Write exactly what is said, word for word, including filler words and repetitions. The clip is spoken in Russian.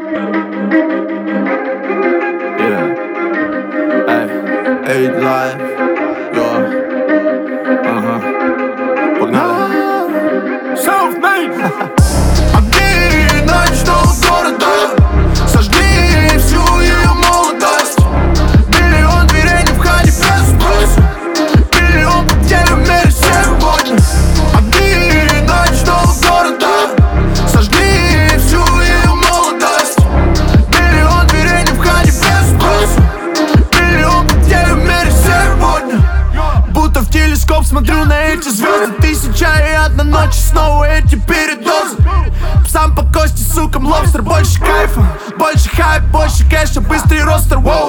Yeah. Эй, Eight Live. Йо. Ага. Погнали. Self-made. Огни ночного города, сожгли всю ее молодость. Миллион дверей, не входи без спроса. Миллион потерь в мире сегодня. Огни ночного города, сожгли всю ее молодость. Миллион дверей, не входи без спроса. Миллион потерь в мире сегодня. Будто в телескоп смотрю на эти звезды. Тысяча и одна ночь, снова эти передозы. Сам по кости, сукам, лобстер, больше кайфа, больше хайп, больше кэша, быстрый ростер, воу.